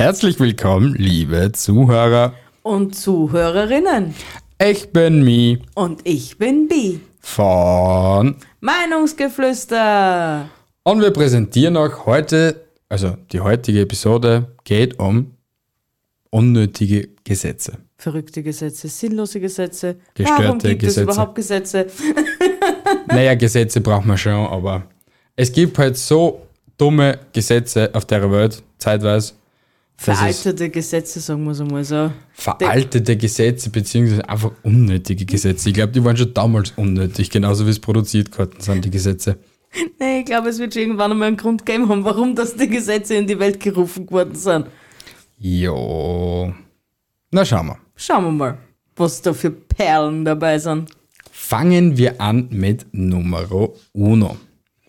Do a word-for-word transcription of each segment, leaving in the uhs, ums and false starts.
Herzlich willkommen, liebe Zuhörer und Zuhörerinnen. Ich bin Mi Und ich bin Bi. Von Meinungsgeflüster. Und wir präsentieren euch heute, also die heutige Episode geht um unnötige Gesetze. Verrückte Gesetze, sinnlose Gesetze. Gestörte Warum gibt Gesetze. es überhaupt Gesetze? Naja, Gesetze braucht man schon, aber es gibt halt so dumme Gesetze auf der Welt, zeitweise. Veraltete Gesetze, sagen wir es einmal so. Veraltete Gesetze, beziehungsweise einfach unnötige Gesetze. Ich glaube, die waren schon damals unnötig, genauso wie es produziert worden sind, die Gesetze. Nee, ich glaube, es wird schon irgendwann einmal einen Grund geben haben, warum das die Gesetze in die Welt gerufen worden sind. Jo. Na, schauen wir. Schauen wir mal, was da für Perlen dabei sind. Fangen wir an mit Numero uno.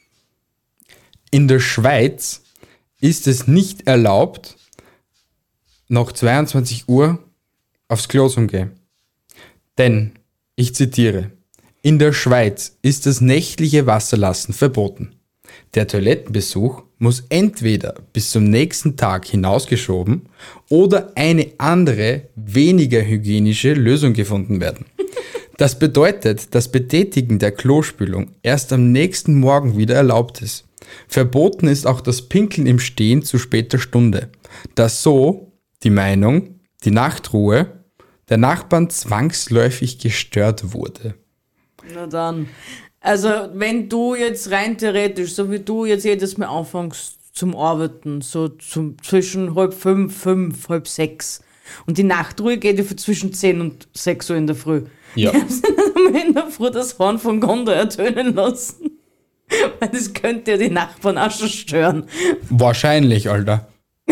In der Schweiz ist es nicht erlaubt, nach zweiundzwanzig Uhr aufs Klo zu gehen. Denn, ich zitiere, in der Schweiz ist das nächtliche Wasserlassen verboten. Der Toilettenbesuch muss entweder bis zum nächsten Tag hinausgeschoben oder eine andere, weniger hygienische Lösung gefunden werden. Das bedeutet, das Betätigen der Klospülung erst am nächsten Morgen wieder erlaubt ist. Verboten ist auch das Pinkeln im Stehen zu später Stunde, da so die Meinung, die Nachtruhe der Nachbarn zwangsläufig gestört wurde. Na dann. Also, wenn du jetzt rein theoretisch, so wie du jetzt jedes Mal anfängst zum Arbeiten, so zum, zwischen halb fünf, fünf, halb sechs, und die Nachtruhe geht ja von zwischen zehn und sechs Uhr in der Früh. Ja. Die haben sie nicht einmal in der Früh das Horn von Gondor ertönen lassen. Weil das könnte ja die Nachbarn auch schon stören. Wahrscheinlich, Alter.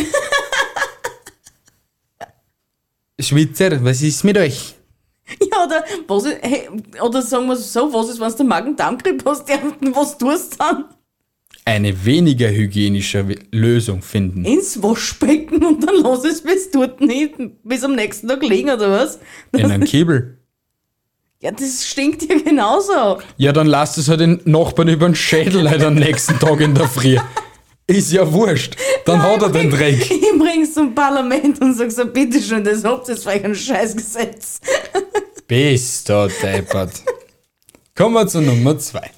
Schwitzer, was ist mit euch? Ja, oder, was ist, hey, oder sagen wir es so, was ist, wenn du Magen-Darm-Grippe hast, ja, was tust du dann? Eine weniger hygienische We- Lösung finden. Ins Waschbecken und dann lass es bis dort nicht, bis am nächsten Tag liegen, oder was? In einem Kibbel. Ja, das stinkt ja genauso. Ja, dann lasst es halt den Nachbarn über den Schädel leider am nächsten Tag in der Früh. Ist ja wurscht. Dann hat er den Dreck. Ich bring's zum Parlament und sag so, bitteschön, das habt ihr für euch ein Scheißgesetz. Bist du deppert. Kommen wir zu Nummer zwei.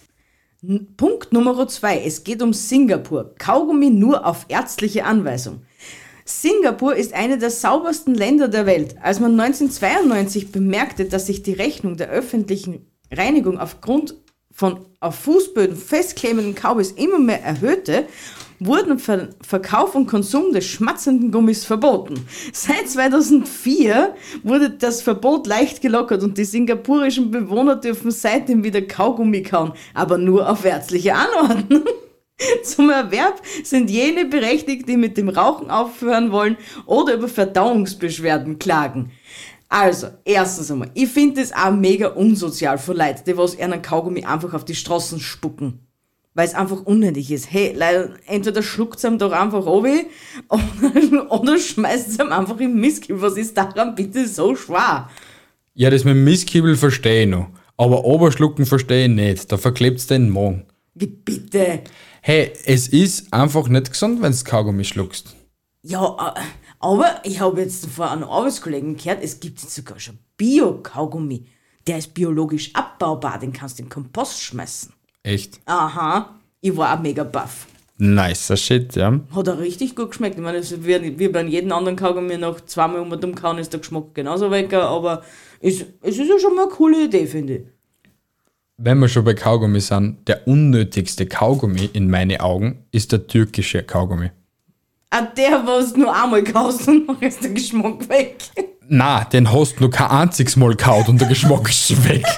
Punkt Nummer zwei. Es geht um Singapur. Kaugummi nur auf ärztliche Anweisung. Singapur ist eine der saubersten Länder der Welt. Als man neunzehnhundertzweiundneunzig bemerkte, dass sich die Rechnung der öffentlichen Reinigung aufgrund von auf Fußböden festklebenden Kaugummis immer mehr erhöhte, wurden Ver- Verkauf und Konsum des schmatzenden Gummis verboten. Seit zweitausendvier wurde das Verbot leicht gelockert und die singapurischen Bewohner dürfen seitdem wieder Kaugummi kauen, aber nur auf ärztliche Anordnung. Zum Erwerb sind jene berechtigt, die mit dem Rauchen aufhören wollen oder über Verdauungsbeschwerden klagen. Also, erstens einmal, ich finde das auch mega unsozial für Leute, die was einen Kaugummi einfach auf die Straßen spucken. Weil es einfach unnötig ist. Hey, Leute, entweder schluckt es ihm doch einfach runter oder, oder schmeißt es ihm einfach im Mistkübel. Was ist daran bitte so schwer? Ja, das mit dem Mistkübel verstehe ich noch. Aber Oberschlucken verstehe ich nicht. Da verklebt's den Magen. Wie bitte? Hey, es ist einfach nicht gesund, wenn du Kaugummi schluckst. Ja, äh, aber ich habe jetzt von einem Arbeitskollegen gehört, es gibt jetzt sogar schon Bio-Kaugummi. Der ist biologisch abbaubar, den kannst du in den Kompost schmeißen. Echt? Aha, ich war auch mega baff. Nicer Shit, ja. Hat auch richtig gut geschmeckt. Ich meine, es ist wie, wie bei jedem anderen Kaugummi nach zweimal um und um kauen ist der Geschmack genauso weg, aber es, es ist ja schon mal eine coole Idee, finde ich. Wenn wir schon bei Kaugummi sind, der unnötigste Kaugummi in meinen Augen ist der türkische Kaugummi. Ah, der, was nur einmal kaust und dann ist der Geschmack weg. Na, den hast du noch kein einziges Mal kaut und der Geschmack ist schon weg.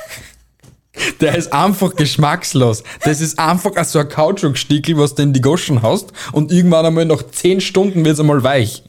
Der ist einfach geschmackslos. Das ist einfach so ein Kautschukstickel, was du in die Goschen hast und irgendwann einmal nach zehn Stunden wird es einmal weich.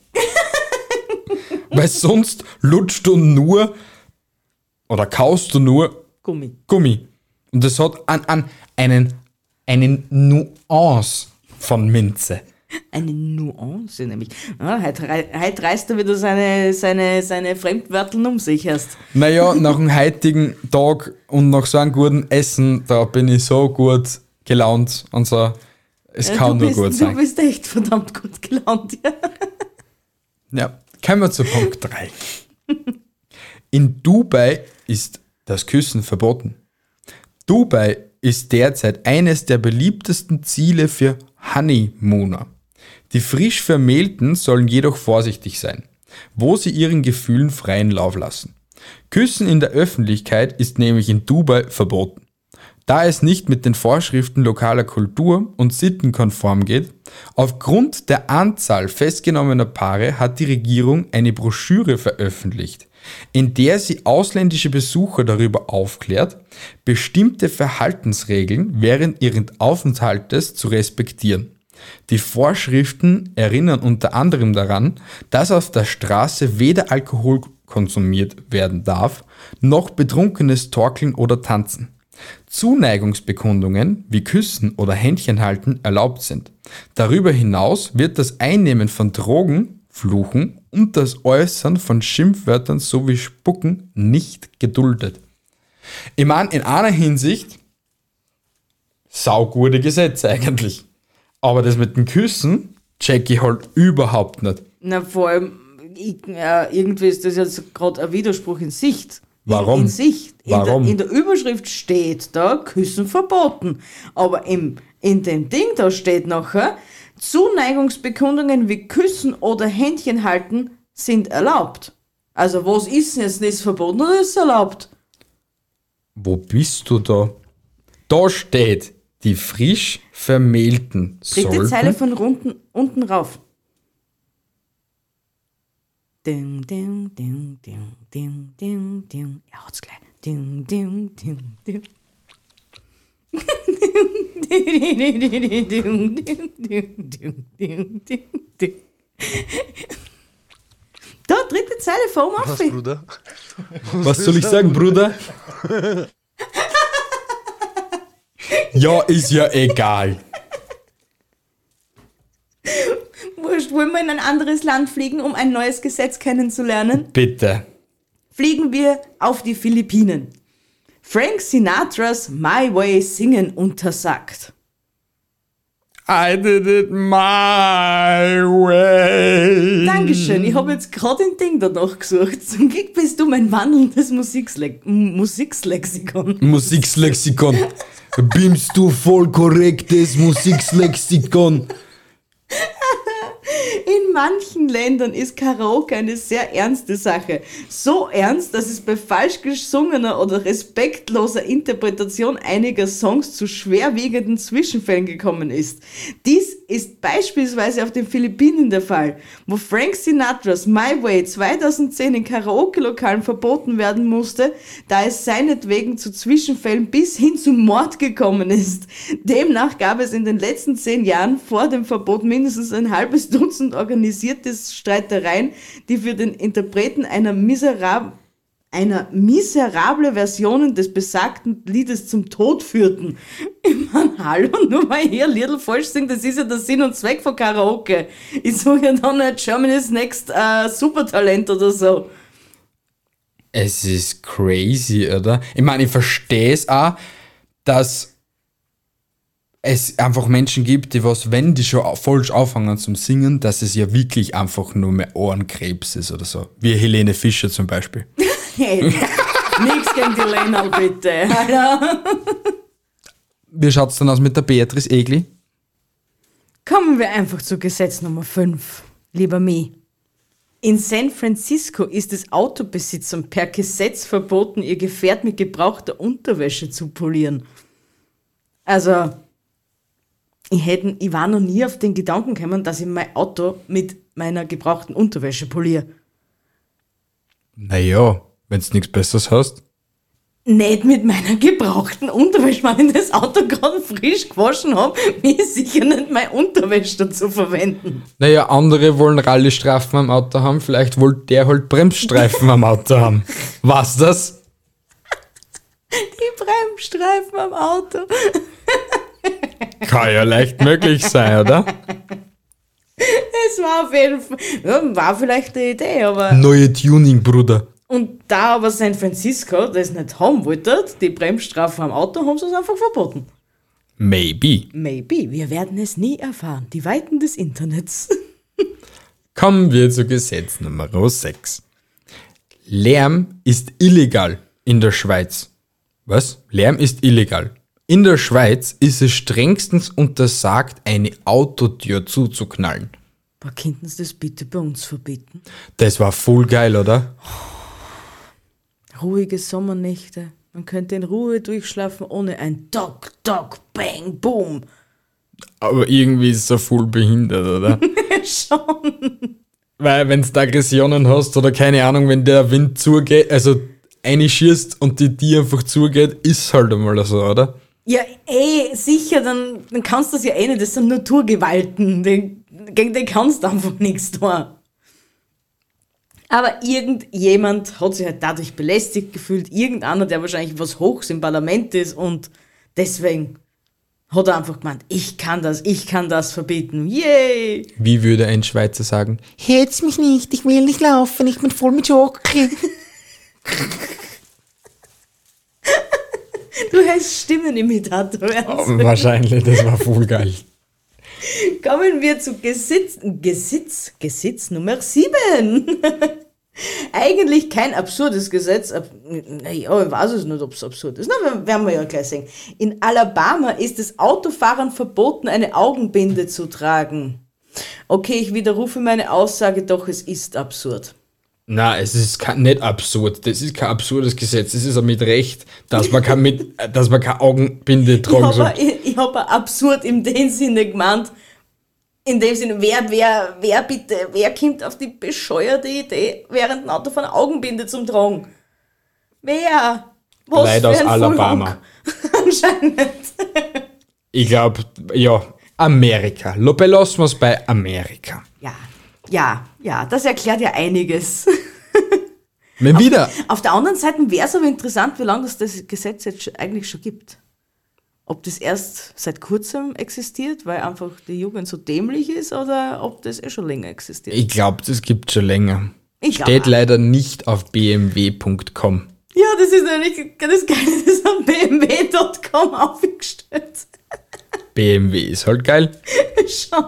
Weil sonst lutscht du nur oder kaust du nur Gummi. Gummi. Und das hat an, an einen, einen Nuance von Minze. Eine Nuance nämlich. Ah, heute, rei- heute reißt er wieder seine, seine, seine Fremdwörteln um sich erst. Naja, nach dem heutigen Tag und nach so einem guten Essen, da bin ich so gut gelaunt und so. Es Ja, kann du nur bist, gut Du sein. bist echt verdammt gut gelaunt, ja. Ja, kommen wir zu Punkt drei. In Dubai ist das Küssen verboten. Dubai ist derzeit eines der beliebtesten Ziele für Honeymooner. Die frisch Vermählten sollen jedoch vorsichtig sein, wo sie ihren Gefühlen freien Lauf lassen. Küssen in der Öffentlichkeit ist nämlich in Dubai verboten. Da es nicht mit den Vorschriften lokaler Kultur und Sitten konform geht, aufgrund der Anzahl festgenommener Paare hat die Regierung eine Broschüre veröffentlicht, in der sie ausländische Besucher darüber aufklärt, bestimmte Verhaltensregeln während ihres Aufenthaltes zu respektieren. Die Vorschriften erinnern unter anderem daran, dass auf der Straße weder Alkohol konsumiert werden darf, noch betrunkenes Torkeln oder Tanzen. Zuneigungsbekundungen wie Küssen oder Händchenhalten erlaubt sind. Darüber hinaus wird das Einnehmen von Drogen, Fluchen und das Äußern von Schimpfwörtern sowie Spucken nicht geduldet. Ich meine, in einer Hinsicht saugute Gesetze eigentlich. Aber das mit den Küssen check ich halt überhaupt nicht. Na, vor allem, ich, äh, irgendwie ist das jetzt gerade ein Widerspruch in Sicht. Warum? In, in Sicht. In Warum? Der, in der Überschrift steht da, Küssen verboten. Aber im, in dem Ding da steht nachher, Zuneigungsbekundungen wie Küssen oder Händchen halten sind erlaubt. Also was ist denn jetzt? Ist verboten oder ist erlaubt? Wo bist du da? Da steht, die frisch Vermählten Dritte sollten... Zeile von unten, unten rauf. Ding, ding, ding, ding, ding, ding, ding. Er hat's gleich. Ding, ding, ding, ding. Da, dritte Zeile vom Was, Affe. Bruder? Was soll ich sagen, Bruder? Ja, ist ja egal. Wurscht, wollen wir in ein anderes Land fliegen, um ein neues Gesetz kennenzulernen? Bitte. Fliegen wir auf die Philippinen. Frank Sinatras My Way singen untersagt. I did it my way. Dankeschön, ich habe jetzt gerade ein Ding danach gesucht. Zum Glück bist du mein wandelndes Musiksle- Musikslexikon. Musikslexikon. Bimst du voll korrektes Musikslexikon. In manchen Ländern ist Karaoke eine sehr ernste Sache. So ernst, dass es bei falsch gesungener oder respektloser Interpretation einiger Songs zu schwerwiegenden Zwischenfällen gekommen ist. Dies ist beispielsweise auf den Philippinen der Fall, wo Frank Sinatras My Way zweitausendzehn in Karaoke-Lokalen verboten werden musste, da es seinetwegen zu Zwischenfällen bis hin zum Mord gekommen ist. Demnach gab es in den letzten zehn Jahren vor dem Verbot mindestens ein halbes Dutzend organisierte Streitereien, die für den Interpreten einer miserab einer miserable Version des besagten Liedes zum Tod führten. Ich meine, hallo, nur weil hier Liedl falsch singt, das ist ja der Sinn und Zweck von Karaoke. Ich sage ja dann nicht Germany's Next äh, Supertalent oder so. Es ist crazy, oder? Ich meine, ich verstehe es auch, dass es einfach Menschen gibt, die was, wenn die schon falsch anfangen zum Singen, dass es ja wirklich einfach nur mehr Ohrenkrebs ist oder so. Wie Helene Fischer zum Beispiel. Hey, nix gegen die Lena, bitte. Alter. Wie schaut's dann aus mit der Beatrice Egli? Kommen wir einfach zu Gesetz Nummer fünf, lieber Mi. In San Francisco ist es Autobesitzern per Gesetz verboten, ihr Gefährt mit gebrauchter Unterwäsche zu polieren. Also, ich, hätte, ich war noch nie auf den Gedanken gekommen, dass ich mein Auto mit meiner gebrauchten Unterwäsche poliere. Naja, wenn du nichts Besseres hast. Nicht mit meiner gebrauchten Unterwäsche, wenn ich das Auto gerade frisch gewaschen habe, mir ist sicher nicht meine Unterwäsche dazu verwenden. Naja, andere wollen Rallye-Streifen am Auto haben, vielleicht wollte der halt Bremsstreifen am Auto haben. Was das? Die Bremsstreifen am Auto. Kann ja leicht möglich sein, oder? Es war auf jeden Fall, ja, war vielleicht eine Idee, aber... Neue Tuning, Bruder. Und da aber San Francisco das nicht haben wollte, die Bremsstrafe am Auto, haben sie es einfach verboten. Maybe. Maybe, wir werden es nie erfahren. Die Weiten des Internets. Kommen wir zu Gesetz Nummer sechs. Lärm ist illegal in der Schweiz. Was? Lärm ist illegal. In der Schweiz ist es strengstens untersagt, eine Autotür zuzuknallen. Aber könnten Sie das bitte bei uns verbieten? Das war voll geil, oder? Ruhige Sommernächte. Man könnte in Ruhe durchschlafen ohne ein Dock, Dock, Bang, Boom. Aber irgendwie ist es so voll behindert, oder? Schon. Weil wenn du Aggressionen hast oder keine Ahnung, wenn der Wind zugeht, also eine schießt und die Tür einfach zugeht, ist halt einmal so, oder? Ja, eh, sicher, dann, dann kannst du das ja eh nicht. Das sind Naturgewalten. Den, gegen die kannst du einfach nichts tun. Aber irgendjemand hat sich halt dadurch belästigt gefühlt. Irgendeiner, der wahrscheinlich was Hochs im Parlament ist und deswegen hat er einfach gemeint, ich kann das, ich kann das verbieten. Yay! Wie würde ein Schweizer sagen? Hetz mich nicht, ich will nicht laufen, ich bin voll mit Schoki. Du hättest Stimmenimitator werden. Oh, wahrscheinlich, das war voll geil. Kommen wir zu Gesetz, Gesetz, Gesetz Nummer sieben. Eigentlich kein absurdes Gesetz. ab- Naja, ich weiß es nicht, ob es absurd ist. Na, werden wir ja gleich sehen. In Alabama ist es Autofahrern verboten, eine Augenbinde zu tragen. Okay, ich widerrufe meine Aussage, doch es ist absurd. Na, es ist kein, nicht absurd. Das ist kein absurdes Gesetz. Es ist auch mit Recht, dass man kein, mit, dass man keine Augenbinde Ich tragen soll. habe ich, ich hab absurd in dem Sinne gemeint, in dem Sinne, wer, wer, wer bitte, wer kommt auf die bescheuerte Idee, während dem Autofahren eine Augenbinde zum Tragen? Wer? Was Leute für aus ein Alabama. Vollhonk? Anscheinend. Ich glaube, ja, Amerika. Lo- Belassen wir es bei Amerika. Ja, ja, ja, das erklärt ja einiges. Wenn wieder, Auf der anderen Seite wäre es aber interessant, wie lange es das Gesetz jetzt schon- eigentlich schon gibt. Ob das erst seit kurzem existiert, weil einfach die Jugend so dämlich ist, oder ob das eh schon länger existiert. ich glaube, das gibt schon länger. Ich glaub Steht auch. leider nicht auf b m w punkt com. Ja, das ist nämlich das Geile, das haben b m w punkt com aufgestellt. B M W ist halt geil. Schon.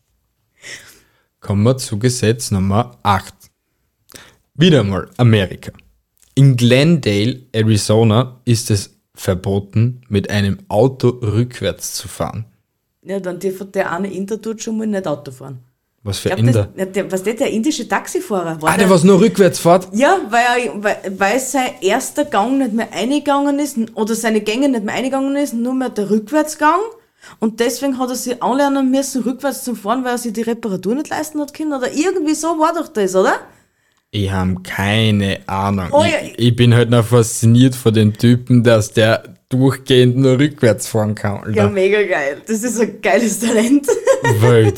Kommen wir zu Gesetz Nummer acht. Wieder mal Amerika. In Glendale, Arizona, ist es verboten, mit einem Auto rückwärts zu fahren. Ja, dann darf der eine Inder tut schon mal nicht Auto fahren. Was für Ich glaub, Inder? das, ja, der, was der, der indische Taxifahrer war. Ah, der was nur rückwärts fährt? Ja, weil, er- weil, weil sein erster Gang nicht mehr eingegangen ist, oder seine Gänge nicht mehr eingegangen ist, nur mehr der Rückwärtsgang. Und deswegen hat er sich anlernen müssen, rückwärts zu fahren, weil er sich die Reparatur nicht leisten hat können. Oder irgendwie so war doch das, oder? Ich habe keine Ahnung. Oh ja. ich, ich bin halt noch fasziniert von dem Typen, dass der durchgehend nur rückwärts fahren kann. Alter. Ja, mega geil. Das ist ein geiles Talent. Wild.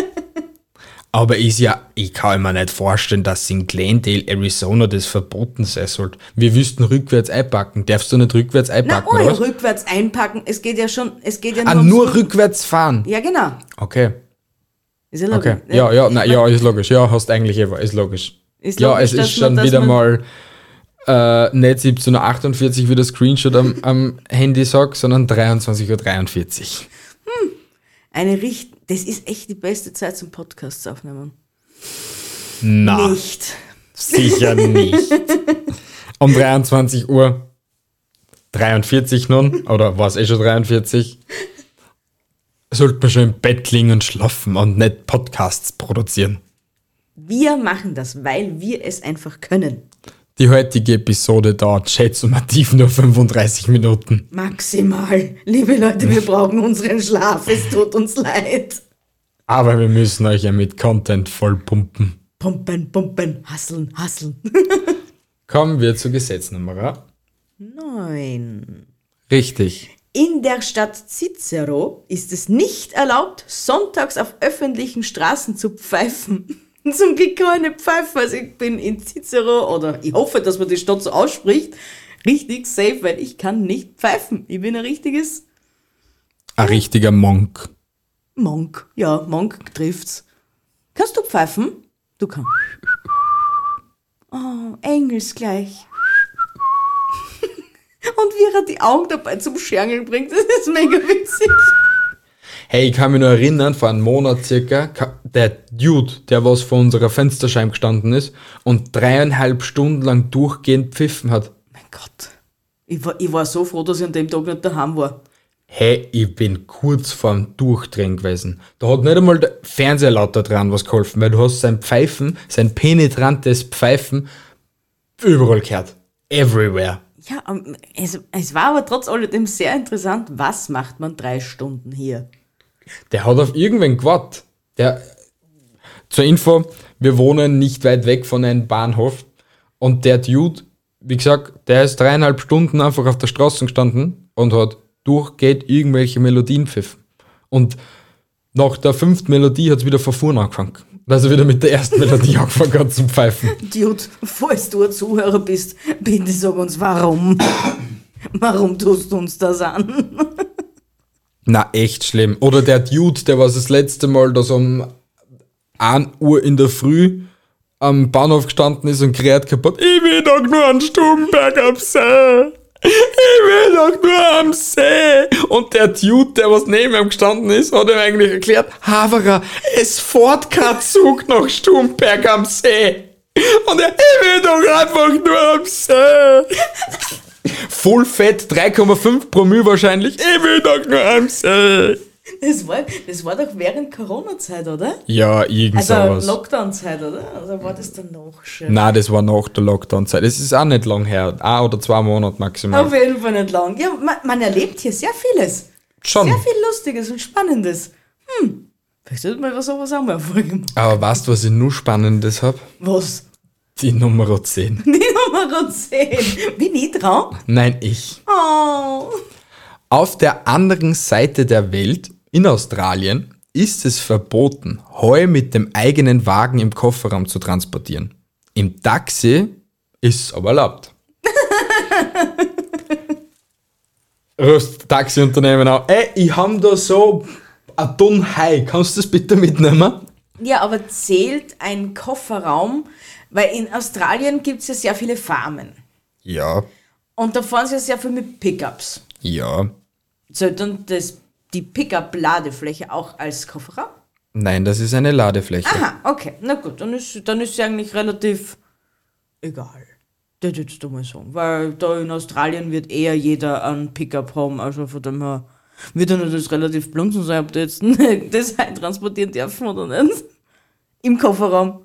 Aber ist ja, ich kann mir nicht vorstellen, dass in Glendale, Arizona das verboten sein sollte. Wir wüssten rückwärts einpacken. Darfst du nicht rückwärts Na, einpacken, oh oder ja, was? rückwärts einpacken. Es geht ja schon, es geht ja Ah, ums nur Rück- rückwärts fahren. Ja, genau. Okay. Ist ja Okay. logisch. Ja, ja, nein, Ich ja, mein, ist logisch. Ja, hast eigentlich eh, ist logisch. Ist ja, logisch, es ist dass schon man- dass wieder man- mal äh, nicht siebzehn Uhr achtundvierzig, wie der Screenshot am, am Handy sagt, sondern dreiundzwanzig Uhr dreiundvierzig. Eine Richt das ist echt die beste Zeit zum Podcasts aufnehmen. Na, Nicht. sicher nicht. Um dreiundzwanzig Uhr dreiundvierzig nun, oder war es eh schon dreiundvierzig, sollte man schon im Bett liegen und schlafen und nicht Podcasts produzieren. Wir machen das, weil wir es einfach können. Die heutige Episode dauert schätzungsweise nur fünfunddreißig Minuten. Maximal. Liebe Leute, wir brauchen unseren Schlaf. Es tut uns leid. Aber wir müssen euch ja mit Content voll pumpen. Pumpen, pumpen, hasseln, hasseln. Kommen wir zu Gesetz Nummer. Neun. Richtig. In der Stadt Cicero ist es nicht erlaubt, sonntags auf öffentlichen Straßen zu pfeifen. Zum Glück keine Pfeife, also ich bin in Cicero, oder ich hoffe, dass man die Stadt so ausspricht, richtig safe, weil ich kann nicht pfeifen. Ich bin ein richtiges Ein richtiger Monk. Monk. Ja, Monk trifft's. Kannst du pfeifen? Du kannst. Oh, engelsgleich. Und wie er die Augen dabei zum Schergeln bringt, das ist mega witzig. Hey, ich kann mich nur erinnern, vor einem Monat circa, ka- der Dude, der was vor unserer Fensterscheibe gestanden ist und dreieinhalb Stunden lang durchgehend pfiffen hat. Mein Gott. Ich war, ich war so froh, dass ich an dem Tag nicht daheim war. Hey, ich bin kurz vorm Durchdrehen gewesen. Da hat nicht einmal der Fernseher lauter dran was geholfen, weil du hast sein Pfeifen, sein penetrantes Pfeifen überall gehört. Everywhere. Ja, ähm, es, es war aber trotz alledem sehr interessant, was macht man drei Stunden hier? Der hat auf irgendwen gewartet. Der, zur Info, wir wohnen nicht weit weg von einem Bahnhof und der Dude, wie gesagt, der ist dreieinhalb Stunden einfach auf der Straße gestanden und hat durchgeht irgendwelche Melodien pfiffen. Und nach der fünften Melodie hat es wieder von vorne angefangen. Also wieder mit der ersten Melodie angefangen hat zum Pfeifen. Dude, falls du ein Zuhörer bist, bitte sag uns warum. Warum tust du uns das an? Na, echt schlimm. Oder der Dude, der was das letzte Mal da so um ein Uhr in der Früh am Bahnhof gestanden ist und gerät kaputt. Ich will doch nur an Stubenberg am See. Ich will doch nur am See. Und der Dude, der was neben ihm gestanden ist, hat ihm eigentlich erklärt, Haverer, es fährt kein Zug nach Stubenberg am See. Und er, ich will doch einfach nur am See. Full fett, drei Komma fünf Promille wahrscheinlich. Ich will doch nur am See. Das war, das war doch während Corona-Zeit, oder? Ja, irgend Also sowas. Lockdown-Zeit, oder? Oder war das danach schon? Nein, das war nach der Lockdown-Zeit. Es ist auch nicht lang her. Ein oder zwei Monate maximal. Auf jeden Fall nicht lang. Ja, man, man erlebt hier sehr vieles. Schon. Sehr viel Lustiges und Spannendes. Hm, vielleicht sollte man sowas auch mal erfolgen. Aber weißt du, was ich nur Spannendes habe? Was? Die Nummer zehn. Die Nummer zehn. Bin ich dran? Nein, ich. Oh. Auf der anderen Seite der Welt, in Australien, ist es verboten, Heu mit dem eigenen Wagen im Kofferraum zu transportieren. Im Taxi ist es aber erlaubt. Rufst Taxiunternehmen an. Ey, ich hab da so ein Ton Heu. Kannst du das bitte mitnehmen? Ja, aber zählt ein Kofferraum, weil in Australien gibt es ja sehr viele Farmen. Ja. Und da fahren sie ja sehr viel mit Pickups. Ja. Zählt dann das, die Pickup-Ladefläche auch als Kofferraum? Nein, das ist eine Ladefläche. Aha, okay. Na gut, dann ist, dann ist sie eigentlich relativ egal. Das würdest du mal sagen. Weil da in Australien wird eher jeder einen Pickup haben. Also von dem her wird dann das relativ blunzen sein, ob die jetzt das Heu transportieren dürfen oder nicht. Im Kofferraum.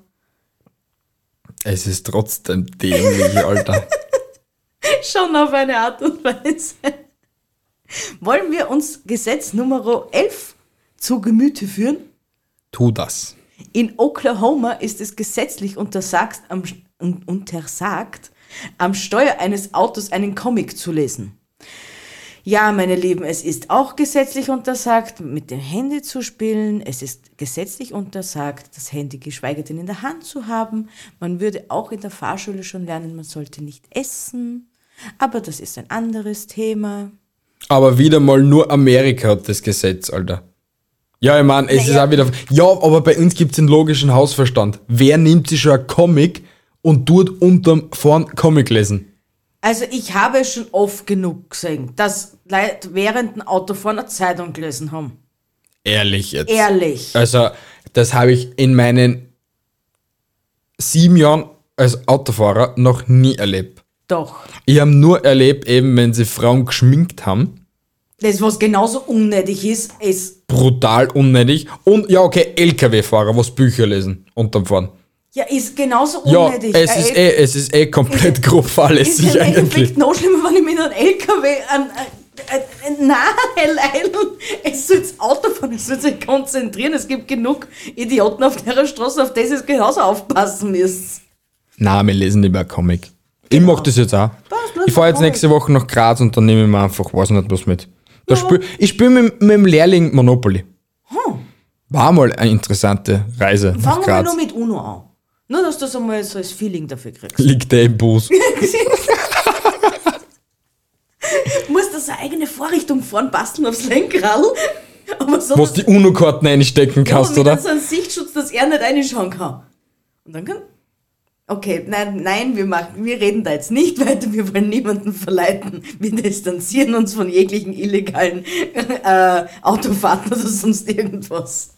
Es ist trotzdem dämlich, Alter. Schon auf eine Art und Weise. Wollen wir uns Gesetz Nummer elf zu Gemüte führen? Tu das. In Oklahoma ist es gesetzlich untersagt, am, untersagt, am Steuer eines Autos einen Comic zu lesen. Ja, meine Lieben, es ist auch gesetzlich untersagt, mit dem Handy zu spielen. Es ist gesetzlich untersagt, das Handy geschweige denn in der Hand zu haben. Man würde auch in der Fahrschule schon lernen, man sollte nicht essen. Aber das ist ein anderes Thema. Aber wieder mal nur Amerika hat das Gesetz, Alter. Ja, ich meine, es Naja. ist auch wieder... Ja, aber bei uns gibt es den logischen Hausverstand. Wer nimmt sich schon ein Comic und tut unterm vorn Comic lesen? Also ich habe schon oft genug gesehen, dass Leute während dem Autofahren eine Zeitung gelesen haben. Ehrlich jetzt. Ehrlich. Also, das habe ich in meinen sieben Jahren als Autofahrer noch nie erlebt. Doch. Ich habe nur erlebt, eben wenn sie Frauen geschminkt haben. Das, was genauso unnötig ist, ist... Brutal unnötig. Und ja, okay, L K W-Fahrer, was Bücher lesen unterm Fahren. Ja, ist genauso Ja, unnötig. es Ein ist L- eh, es ist eh komplett grob ist fahrlässig im eigentlich. Endeffekt noch schlimmer, wenn ich mit einem L K W an... Nein, Leil, es soll das Auto fahren, es soll sich konzentrieren. Es gibt genug Idioten auf der Straße, auf das ihr genauso aufpassen müsst. Nein, wir lesen lieber Comic. Ich mach das jetzt auch. Passt, lass Ich fahre mal jetzt Comic. nächste Woche nach Graz und dann nehme ich mir einfach, weiß nicht was mit. Da spiel, ich spiele mit, mit dem Lehrling Monopoly. War mal eine interessante Reise nach Fangen wir Graz. nur mit Uno an. Nur, dass du so mal so das Feeling dafür kriegst. Liegt der im Bus. Muss das eine eigene Vorrichtung vorn basteln aufs Lenkrad. Aber so, Wo du die UNO-Karten einstecken kannst, mit oder? so einem Sichtschutz, dass er nicht reinschauen kann. Und dann kann... Okay, nein, nein, wir machen, wir reden da jetzt nicht weiter, wir wollen niemanden verleiten. Wir distanzieren uns von jeglichen illegalen äh, Autofahrten oder sonst irgendwas.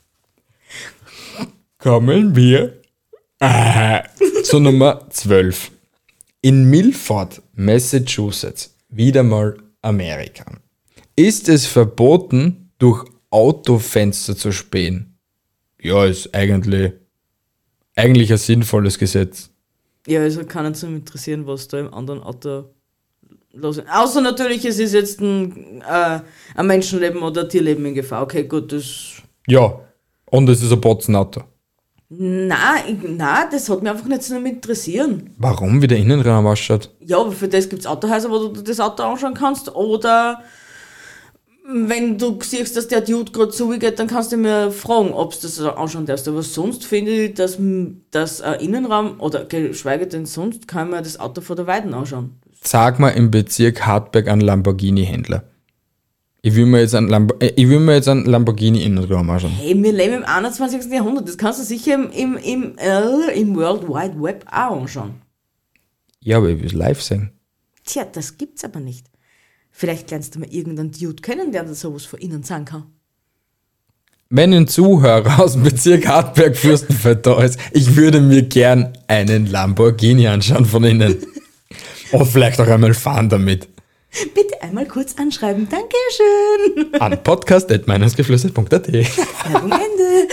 Kommen wir äh, zu Nummer zwölf. In Milford, Massachusetts, wieder mal Amerika, ist es verboten, durch Autofenster zu spähen. Ja, ist eigentlich, eigentlich ein sinnvolles Gesetz. Ja, also kann uns interessieren, was da im anderen Auto los ist. Außer natürlich, es ist jetzt ein, äh, ein Menschenleben oder ein Tierleben in Gefahr. Okay, gut, das... Ja, und es ist ein Botzenauto. Nein, ich- nein, das hat mich einfach nicht so interessieren. Warum? Wie der Innenraum ausschaut? Ja, aber für das gibt es Autohäuser, wo du das Auto anschauen kannst. Oder wenn du siehst, dass der Dude gerade zugeht, dann kannst du mir fragen, ob du das anschauen darfst. Aber sonst finde ich, dass, dass ein Innenraum, oder geschweige denn sonst, kann man das Auto vor der Weiden anschauen. Sag mal im Bezirk Hartberg einen Lamborghini-Händler. Ich will mir jetzt einen, Lambo- äh, ich will mir jetzt einen Lamborghini-Innenraum anschauen. Hey, wir leben im einundzwanzigsten Jahrhundert. Das kannst du sicher im, im, im, äh, im World Wide Web auch anschauen. Ja, aber ich will es live sehen. Tja, das gibt's aber nicht. Vielleicht lernst du mal irgendeinen Dude kennen, der dir sowas von innen sagen kann. Wenn ein Zuhörer aus dem Bezirk Hartberg-Fürstenfeld da ist, ich würde mir gern einen Lamborghini anschauen von innen. Und vielleicht auch einmal fahren damit. Bitte einmal kurz anschreiben. Dankeschön. An podcast at meinungsgeflüster punkt at. Werbung Ende.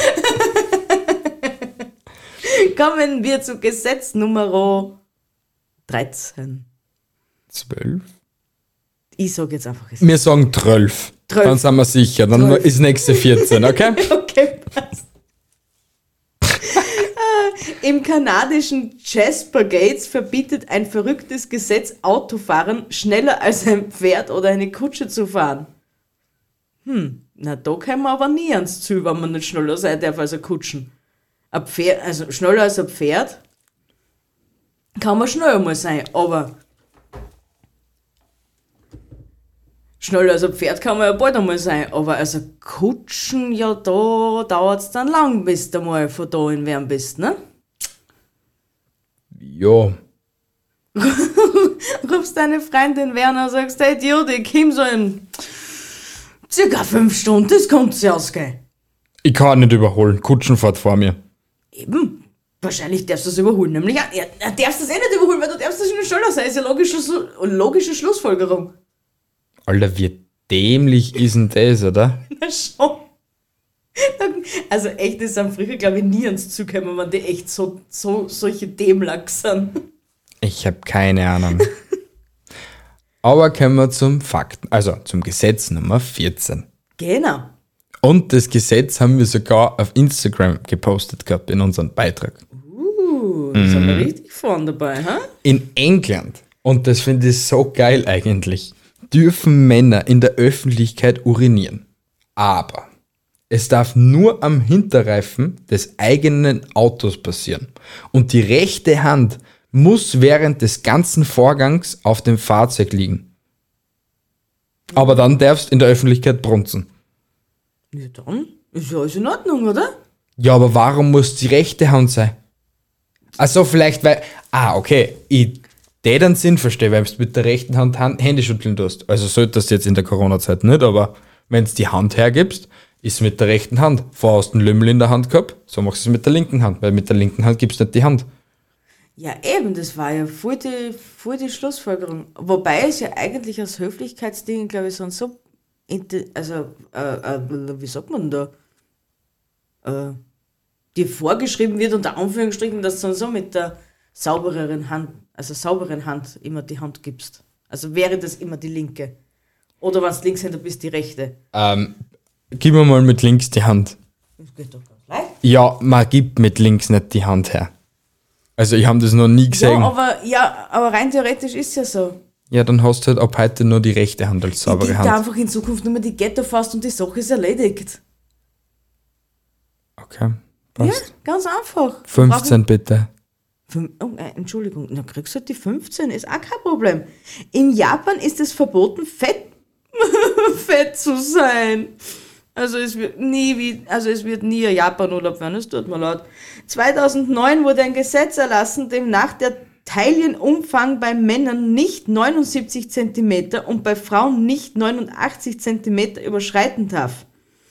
Kommen wir zu Gesetz Nummer dreizehn. zwölf? Ich sage jetzt einfach es. Wir sagen zwölf. zwölf. Dann sind wir sicher. Dann zwölf. ist nächste vierzehn, okay? Okay, passt. Ah, Im kanadischen Jasper Gates verbietet ein verrücktes Gesetz Autofahren schneller als ein Pferd oder eine Kutsche zu fahren. Hm, na da kommen wir aber nie ans Ziel, wenn man nicht schneller sein darf als ein Kutschen. Ein Pferd, also schneller als ein Pferd kann man schneller mal sein, aber schneller als ein Pferd kann man ja bald einmal sein, aber als ein Kutschen, ja, da dauert es dann lang, bis du mal von da in Wern bist, ne? Ja. Rufst deine Freundin Werner und sagst, hey Idiot, ich komm so in circa fünf Stunden, das kommt sich ausgehen. Ich kann nicht überholen. Kutschen fährt vor mir. Eben, wahrscheinlich darfst du es überholen, nämlich, ja, ja, darfst du es eh nicht überholen, weil du darfst es nicht schneller sein, ist ja logische, logische Schlussfolgerung. Alter, wie dämlich ist denn das, oder? Na schon. Also echt, das sind früher, glaube ich, nie ans Zug gekommen, wenn die echt so, so solche Dämlacks sind. Ich habe keine Ahnung. Aber kommen wir zum Fakten, also zum Gesetz Nummer vierzehn. Genau. Und das Gesetz haben wir sogar auf Instagram gepostet gehabt in unserem Beitrag. Uh, das haben wir richtig vorne dabei, hä? In England, und das finde ich so geil eigentlich, dürfen Männer in der Öffentlichkeit urinieren. Aber es darf nur am Hinterreifen des eigenen Autos passieren. Und die rechte Hand muss während des ganzen Vorgangs auf dem Fahrzeug liegen. Aber dann darfst du in der Öffentlichkeit brunzen. Ja, dann ist ja alles in Ordnung, oder? Ja, aber warum muss die rechte Hand sein? Also vielleicht, weil... Ah, okay. Ich den dann Sinn verstehe, weil du mit der rechten Hand, Hand Hände schütteln tust. Also solltest du jetzt in der Corona-Zeit nicht, aber wenn du die Hand hergibst, ist mit der rechten Hand. Vorher hast du einen Lümmel in der Hand gehabt, so machst du es mit der linken Hand, weil mit der linken Hand gibst du nicht die Hand. Ja, eben, das war ja voll die, voll die Schlussfolgerung. Wobei es ja eigentlich aus Höflichkeitsdingen, glaube ich, sonst so, inte- also, äh, äh, wie sagt man da, äh, dir vorgeschrieben wird, unter Anführungsstrichen, dass du dann so mit der saubereren Hand, also sauberen Hand immer die Hand gibst. Also wäre das immer die linke. Oder wenn du Linkshänder bist, die rechte. Ähm, gib mir mal mit links die Hand. Das geht doch ganz leicht. Ja, man gibt mit links nicht die Hand her. Also ich habe das noch nie gesehen. Ja, Ja, aber, ja, aber rein theoretisch ist es ja so. dann hast du halt ab heute nur die rechte Hand als Ich saubere gebe da Hand. einfach in Zukunft nur mehr die Ghetto fast und die Sache ist erledigt. Okay, Ja, passt. ganz einfach. fünfzehn bitte. Fünf, oh, äh, Entschuldigung, na kriegst du halt die fünfzehn, ist auch kein Problem. In Japan ist es verboten, fett, fett zu sein. Also es wird nie wie, also es wird nie ein Japan-Urlaub werden, es tut mir leid. zweitausendneun wurde ein Gesetz erlassen, demnach der Taillenumfang bei Männern nicht neunundsiebzig Zentimeter und bei Frauen nicht neunundachtzig Zentimeter überschreiten darf.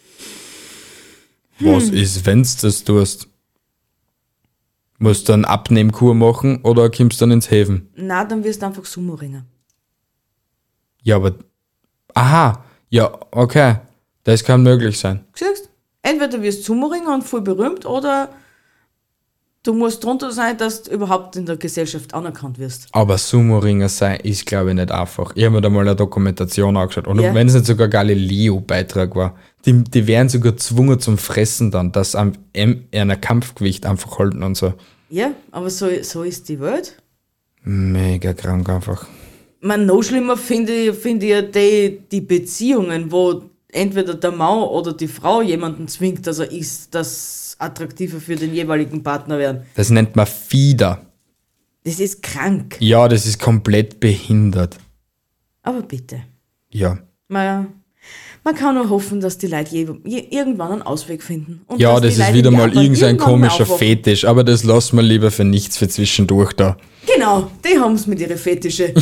Was ist, wenn's das tust? Musst du dann Abnehmkur machen oder kommst du dann ins Häfen? Na, dann wirst du einfach Sumo-Ringer. Ja, aber. Aha, ja, okay. Das kann möglich sein. Siehst? Entweder wirst du Sumo-Ringer und voll berühmt oder du musst drunter sein, dass du überhaupt in der Gesellschaft anerkannt wirst. Aber Sumo-Ringer sein ist, glaube ich, nicht einfach. Ich habe mir da mal eine Dokumentation angeschaut. Und Ja. wenn es nicht sogar Galileo-Beitrag war, die, die werden sogar gezwungen zum Fressen dann, dass am em- einer Kampfgewicht einfach halten und so. Ja, aber so, so ist die Welt. Mega krank einfach. Man, noch schlimmer finde ich, finde ich ja die, die Beziehungen, wo entweder der Mann oder die Frau jemanden zwingt, dass er ist, das attraktiver für den jeweiligen Partner werden. Das nennt man Fieder. Das ist krank. Ja, das ist komplett behindert. Aber bitte. Ja. Man, man kann nur hoffen, dass die Leute je, je, irgendwann einen Ausweg finden. Und Ja, dass die das ist Leute wieder in mal Japan irgendein irgendwann mal komischer aufwachen. Fetisch, aber das lassen wir lieber für nichts für zwischendurch da. Genau, die haben es mit ihren Fetische.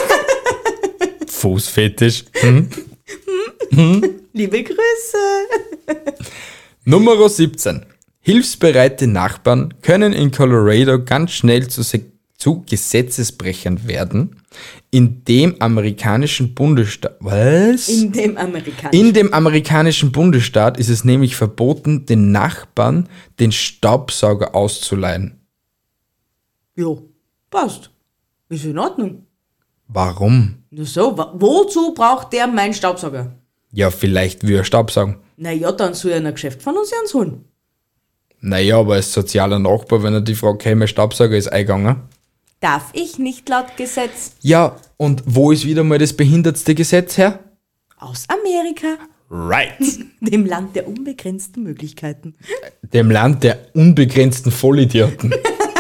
Fußfetisch. Hm? Liebe Grüße. Nummer siebzehn. Hilfsbereite Nachbarn können in Colorado ganz schnell zu, Se- zu Gesetzesbrechern werden. In dem amerikanischen Bundesstaat. Was? In dem Amerikanischen. In dem amerikanischen Bundesstaat ist es nämlich verboten, den Nachbarn den Staubsauger auszuleihen. Jo, passt. Ist in Ordnung. Warum? Na so, wa- wozu braucht der meinen Staubsauger? Ja, vielleicht will er Staubsaugen. Naja, dann soll er in ein Geschäft von uns eins holen. Naja, aber als sozialer Nachbar, wenn er die Frage, okay, mein Staubsauger ist eingegangen. Darf ich nicht laut Gesetz. Ja, und wo ist wieder mal das behindertste Gesetz her? Aus Amerika, Right. dem Land der unbegrenzten Möglichkeiten. Dem Land der unbegrenzten Vollidioten.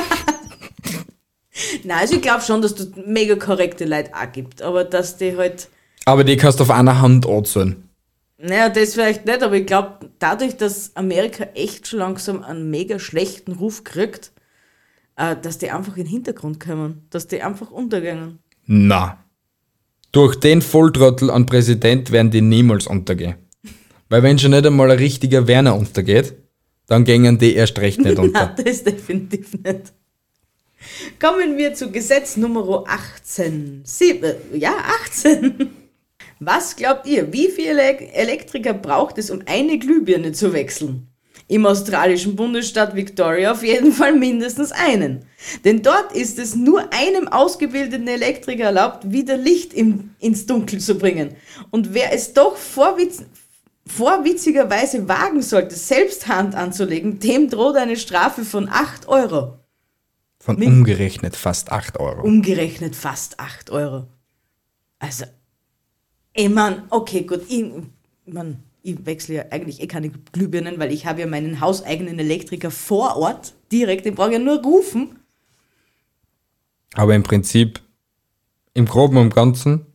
Nein, also ich glaube schon, dass es mega korrekte Leute auch gibt, aber dass die halt, Aber die kannst du auf einer Hand anzählen. naja, das vielleicht nicht, aber ich glaube, dadurch, dass Amerika echt schon langsam einen mega schlechten Ruf kriegt, äh, dass die einfach in den Hintergrund kommen, dass die einfach untergehen. Na. Durch den Volltrottel an Präsident werden die niemals untergehen. Weil wenn schon nicht einmal ein richtiger Werner untergeht, dann gingen die erst recht nicht unter. Nein, das definitiv nicht. Kommen wir zu Gesetz Nummer achtzehn. Sieben, ja, achtzehn. Was glaubt ihr, wie viele Elektriker braucht es, um eine Glühbirne zu wechseln? Im australischen Bundesstaat Victoria auf jeden Fall mindestens einen. Denn dort ist es nur einem ausgebildeten Elektriker erlaubt, wieder Licht im, ins Dunkel zu bringen. Und wer es doch vorwitz, vorwitzigerweise wagen sollte, selbst Hand anzulegen, dem droht eine Strafe von acht Euro. Von umgerechnet fast acht Euro. Umgerechnet fast acht Euro. Also, ich mein, okay, gut, ich, man, ich wechsle ja eigentlich eh keine Glühbirnen, weil ich habe ja meinen hauseigenen Elektriker vor Ort, direkt, den brauche ich ja nur rufen. Aber im Prinzip, im Groben und Ganzen,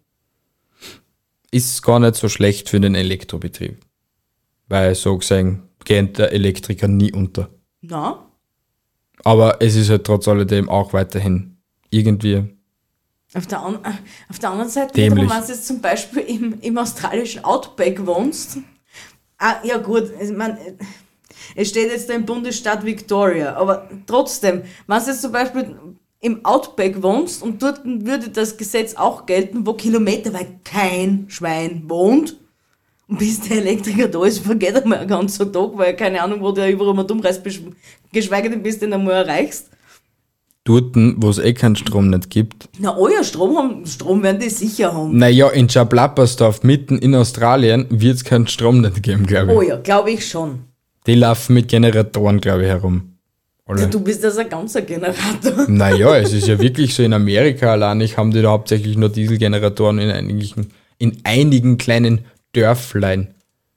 ist es gar nicht so schlecht für den Elektrobetrieb. Weil so gesehen geht der Elektriker nie unter. Na, Aber es ist halt trotz alledem auch weiterhin irgendwie. auf der, an, auf der anderen Seite, Dämlich. wiederum, wenn du jetzt zum Beispiel im, im australischen Outback wohnst, ah, ja gut, ich mein, es steht jetzt da im Bundesstaat Victoria, aber trotzdem, wenn du jetzt zum Beispiel im Outback wohnst und dort würde das Gesetz auch gelten, wo kilometerweit kein Schwein wohnt, und bis der Elektriker da ist, vergeht einmal ein ganzer Tag, weil keine Ahnung, wo der überall mal dumm reißt, besch- geschweige denn, bis du den einmal erreichst. Dort, wo es eh keinen Strom nicht gibt. Na, euer Strom, haben, Strom werden die sicher haben. Naja, in Chaplappersdorf, mitten in Australien, wird es keinen Strom nicht geben, glaube ich. Oh ja, glaube ich schon. Die laufen mit Generatoren, glaube ich, herum. Alle. Du bist also ein ganzer Generator. Naja, es ist ja wirklich so, in Amerika allein, ich haben die da hauptsächlich nur Dieselgeneratoren in einigen, in einigen kleinen Dörflein.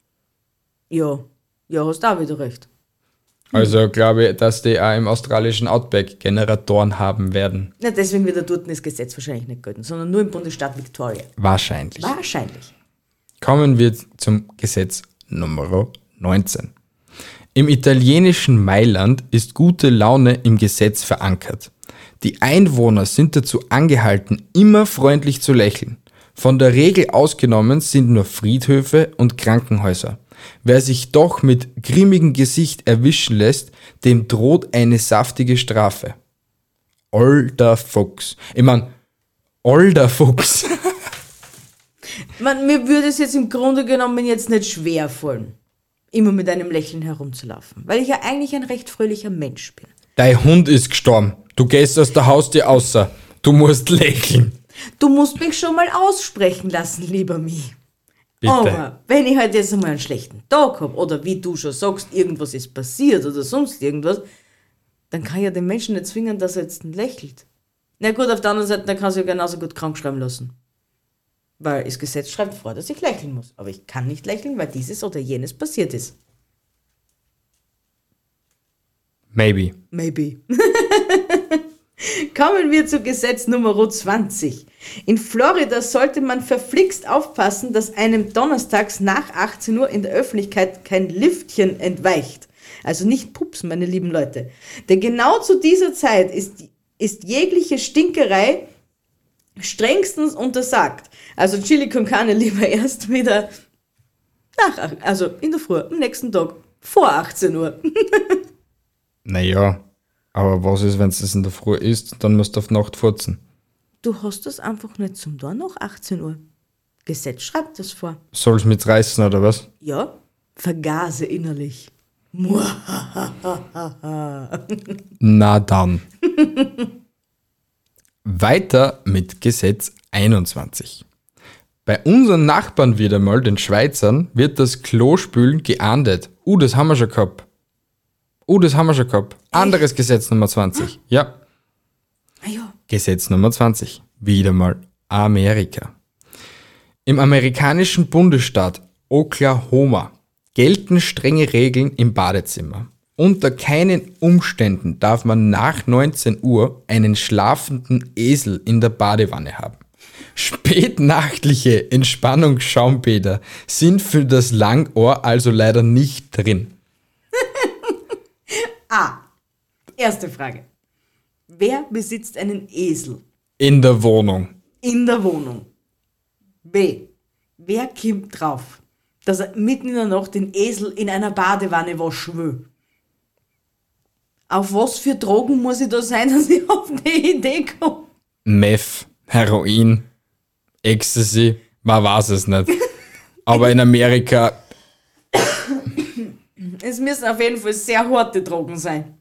Ja, ja, hast auch wieder recht. Also glaube ich, dass die auch im australischen Outback Generatoren haben werden. Ja, deswegen wird dort das Gesetz wahrscheinlich nicht gelten, sondern nur im Bundesstaat Victoria. Wahrscheinlich. Wahrscheinlich. Kommen wir zum Gesetz Nummer neunzehn. Im italienischen Mailand ist gute Laune im Gesetz verankert. Die Einwohner sind dazu angehalten, immer freundlich zu lächeln. Von der Regel ausgenommen sind nur Friedhöfe und Krankenhäuser. Wer sich doch mit grimmigem Gesicht erwischen lässt, dem droht eine saftige Strafe. Older Fuchs. Ich mein, Older Fuchs. Man, mir würde es jetzt im Grunde genommen jetzt nicht schwer fallen, immer mit einem Lächeln herumzulaufen, weil ich ja eigentlich ein recht fröhlicher Mensch bin. Dein Hund ist gestorben. Du gehst aus der Haustür außer. Du musst lächeln. Du musst mich schon mal aussprechen lassen, lieber Mi. Bitte. Aber wenn ich halt jetzt einmal einen schlechten Tag habe oder wie du schon sagst, irgendwas ist passiert oder sonst irgendwas, dann kann ja den Menschen nicht zwingen, dass er jetzt lächelt. Na gut, auf der anderen Seite, dann kann sie ja genauso gut krank schreiben lassen. Weil das Gesetz schreibt vor, dass ich lächeln muss. Aber ich kann nicht lächeln, weil dieses oder jenes passiert ist. Maybe. Maybe. Kommen wir zu Gesetz Nummer zwanzig. In Florida sollte man verflixt aufpassen, dass einem donnerstags nach achtzehn Uhr in der Öffentlichkeit kein Liftchen entweicht. Also nicht pupsen, meine lieben Leute. Denn genau zu dieser Zeit ist, ist jegliche Stinkerei strengstens untersagt. Also Chili con Carne lieber erst wieder nach, also in der Früh, am nächsten Tag, vor achtzehn Uhr. Naja, aber was ist, wenn es das in der Früh ist? Dann musst du auf Nacht furzen. Du hast das einfach nicht zum Tor nach achtzehn Uhr. Gesetz schreibt das vor. Soll's mit reißen oder was? Ja, vergase innerlich. Na dann. Weiter mit Gesetz einundzwanzig. Bei unseren Nachbarn wieder mal, den Schweizern, wird das Klospülen geahndet. Uh, das haben wir schon gehabt. Uh, das haben wir schon gehabt. Anderes Gesetz Nummer zwanzig. Ja. Ah ja. Gesetz Nummer zwanzig. Wieder mal Amerika. Im amerikanischen Bundesstaat Oklahoma gelten strenge Regeln im Badezimmer. Unter keinen Umständen darf man nach neunzehn Uhr einen schlafenden Esel in der Badewanne haben. Spätnachtliche Entspannungsschaumbäder sind für das Langohr also leider nicht drin. A. Erste Frage. Wer besitzt einen Esel In der Wohnung. in der Wohnung? B. Wer kommt drauf, dass er mitten in der Nacht den Esel in einer Badewanne waschen will? Auf was für Drogen muss ich da sein, dass ich auf die Idee komme? Meth, Heroin, Ecstasy, man weiß es nicht. Aber in Amerika, Es müssen auf jeden Fall sehr harte Drogen sein.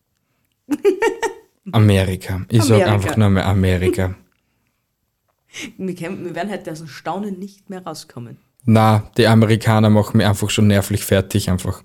Amerika. Ich sag Amerika. einfach nur mehr Amerika. Wir, können, wir werden heute aus dem Staunen nicht mehr rauskommen. Na, die Amerikaner machen mich einfach schon nervlich fertig einfach.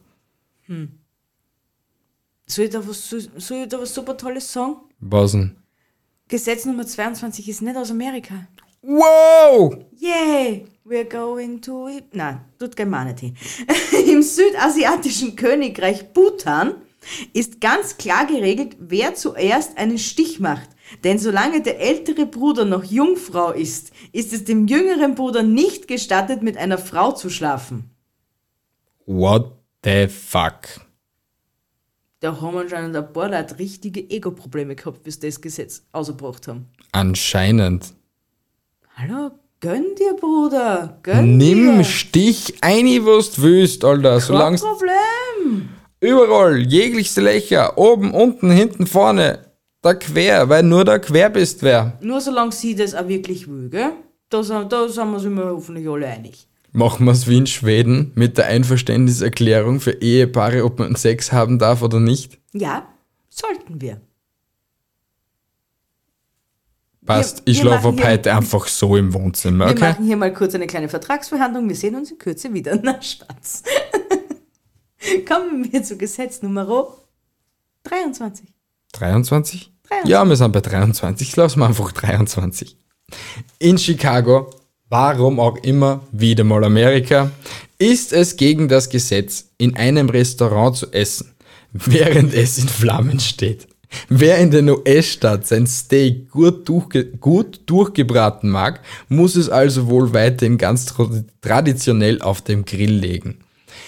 Soll ich da was, soll, soll ich da was super Tolles sagen? Was denn? Gesetz Nummer zweiundzwanzig ist nicht aus Amerika. Wow! Yay! We're going to... it. Nein, tut kein Mann nicht hin. Im südasiatischen Königreich Bhutan ist ganz klar geregelt, wer zuerst einen Stich macht. Denn solange der ältere Bruder noch Jungfrau ist, ist es dem jüngeren Bruder nicht gestattet, mit einer Frau zu schlafen. What the fuck? Da haben anscheinend ein paar Leute richtige Ego-Probleme gehabt, bis sie das Gesetz ausgebracht haben. Anscheinend. Hallo, gönn dir, Bruder, gönn Nimm dir. Stich ein, was du willst, Alter. Kein Solange Problem. überall, jeglichste Löcher, oben, unten, hinten, vorne, da quer, weil nur da quer bist wer. Nur solange sie das auch wirklich will, gell? Da sind, da sind wir uns immer hoffentlich alle einig. Machen wir es wie in Schweden mit der Einverständniserklärung für Ehepaare, ob man Sex haben darf oder nicht. Ja, sollten wir. Passt, Wir- ich wir schlafe machen ab hier- heute einfach so im Wohnzimmer, Wir okay? machen hier mal kurz eine kleine Vertragsverhandlung. Wir sehen uns in Kürze wieder. Na, Spaß. Kommen wir zu Gesetz Nummer dreiundzwanzig. dreiundzwanzig? dreiundzwanzig. Ja, wir sind bei dreiundzwanzig. Lass mal einfach dreiundzwanzig. In Chicago, warum auch immer, wieder mal Amerika, ist es gegen das Gesetz, in einem Restaurant zu essen, während es in Flammen steht. Wer in der U S-Stadt sein Steak gut, durchge gut durchgebraten mag, muss es also wohl weiterhin ganz tra traditionell auf dem Grill legen.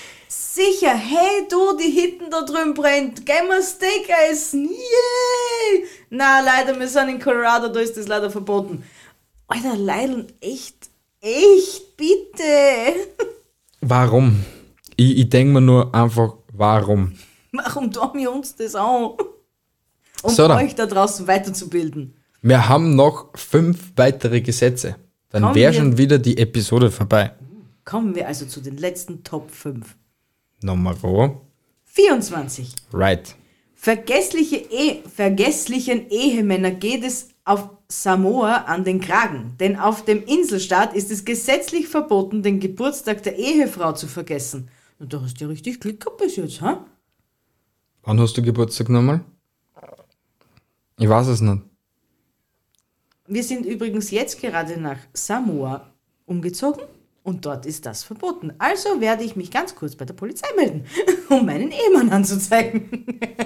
Sicher, hey du, die Hitten da drüben brennt, gehen wir Steak essen, yay! Na, leider, wir sind in Colorado, da ist das leider verboten. Alter, Leidl, echt, echt, bitte. Warum? Ich, ich denke mir nur einfach, warum? Warum tun wir uns das an? Um So, dann. euch da draußen weiterzubilden. Wir haben noch fünf weitere Gesetze. Dann Kommen wäre wir- schon wieder die Episode vorbei. Kommen wir also zu den letzten Top fünf. Nummer vierundzwanzig. right. Vergessliche e vergesslichen Ehemänner geht es auf Samoa an den Kragen, denn auf dem Inselstaat ist es gesetzlich verboten, den Geburtstag der Ehefrau zu vergessen. Und da hast du ja richtig Glück gehabt bis jetzt, ha? Wann hast du Geburtstag nochmal? Ich weiß es nicht. Wir sind übrigens jetzt gerade nach Samoa umgezogen und dort ist das verboten. Also werde ich mich ganz kurz bei der Polizei melden, um meinen Ehemann anzuzeigen.